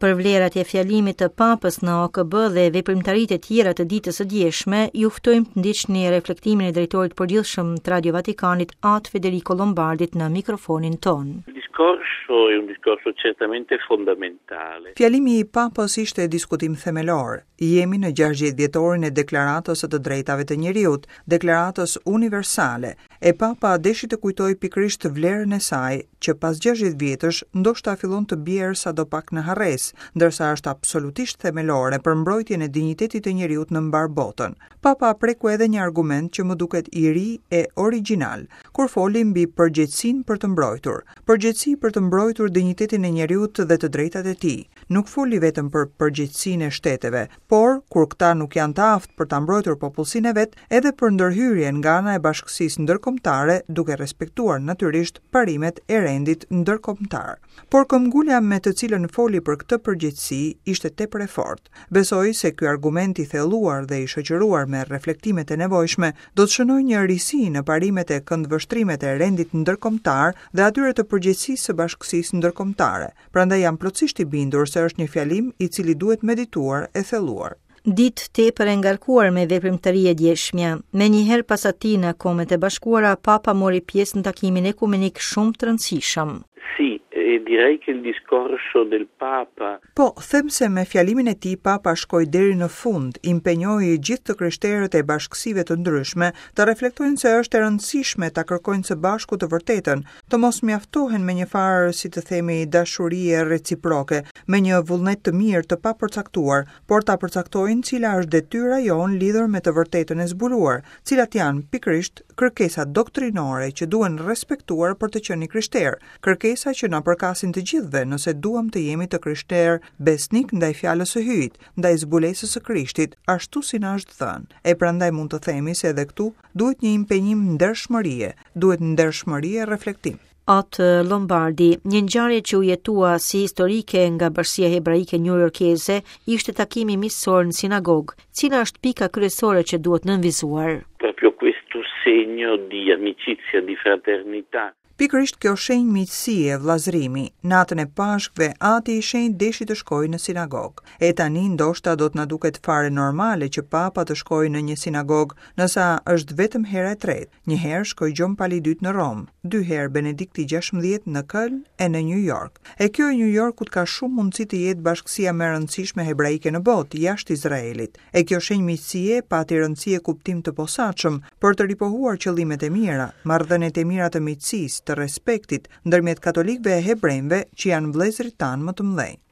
për vlerat e fjalimit të Papës në OKB dhe veprimtaritë e tjera të ditës së djeshme, ju ftojmë të ndiqni reflektimin e drejtorit përgjithshëm të Radio Vatikanit At Federico Lombardit në mikrofonin ton. Il discorso è un discorso certamente fondamentale. Fjalimi i Papës ishte diskutim themelor. Jemi në 60 vjetorin e deklaratës së të drejtave të njeriut, deklaratës universale, e Papa deshi të kujtoj pikërisht vlerën e saj, që pas 60 vjetësh ndoshta fillon të bjerë sadopak në harres, ndërsa është absolutisht themelore për mbrojtjen e dinjitetit të njeriut në mbar botën. Papa preku edhe një argument që më duket i ri e origjinal, kur foli mbi përgjegjësinë për të mbrojtur. Përgjegjësi për të mbrojtur dinjitetin e njeriut dhe të drejtat e tij. Nuk foli vetëm për përgjegjësinë e shteteve, por kur këta nuk janë të aftë për ta mbrojtur popullsinë e vet, edhe për ndërhyrjen nga ana e bashkësisë ndërkombëtare, duke respektuar natyrisht parimet e rendit ndërkombëtar. Por këmbgulja me të cilën foli për këtë përgjegjësi ishte tepër e fortë. Besoj se ky argument i thelluar dhe i shoqëruar me reflektimet e nevojshme do të shënojë një risi në parimet e këndvështrimet e rendit ndërkombëtar dhe atyre të përgjegjësisë së bashkësisë ndërkombëtare. Prandaj jam plotësisht i bindur se është një fjalim i cili duhet medituar e thelluar. Ditë tepër e ngarkuar me veprimtari e djeshmja. Menjëherë pas atij në Kombet e Bashkuara, Papa mori pjesë në takimin ekumenik shumë të rëndësishëm. Sì, e direi che il discorso del Papa. Po, them se me fjalimin e tij Papa shkoi deri në fund, impenjoi gjithë të krishterët e bashkësive të ndryshme të reflektojnë se është e rëndësishme ta kërkojnë së bashku të vërtetën, të mos mjaftohen me një farë, si të themi, dashurie reciproke, me një vullnet të mirë të papërcaktuar, por ta përcaktojnë cila është detyra jonë lidhur me të vërtetën e zbuluar, cilat janë pikërisht kërkesat doktrinore që duhen respektuar për të qenë krishter, kërkesa që na përkasin të gjithëve nëse duam të jemi të krishterë besnik ndaj fjalës së hyjit, ndaj zbulesës së Krishtit, ashtu si na është thënë. E prandaj mund të themi se edhe këtu duhet një impenjim ndershmërie, duhet ndershmëri e reflektim. At Lombardi, një ngjarje që u jetua si historike nga Bashkia Hebraike Newyorkeze, ishte takimi misor në sinagogë. Cila është pika kryesore që duhet nënvizuar? Proprio questo segno di amicizia, di fraternità. Pikërisht kjo shenjë miqësie, vllazërimi, natën e Pashkëve Ati i shenjtë deshi të shkojë në sinagogë. E tani ndoshta do të na duket fare normale që Papa të shkojë në një sinagogë, nësa është vetëm hera e tretë. Një herë shkoi Gjon Pali II në Rom, 2 herë Benedikti XVI në Köln e në New York. E kjo e New Yorkut ka shumë mundësi të jetë bashkësia më e rëndësishme hebraike në botë, jashtë Izraelit. E kjo shenjë miqësie pati rëndësi e kuptim të posaçëm për të ripohuar qëllimet e mira, marrëdhëniet e mira të miqësisë, të respektit ndërmjet katolikëve e hebrejve që janë vëllezërit tanë më të mëdhenj.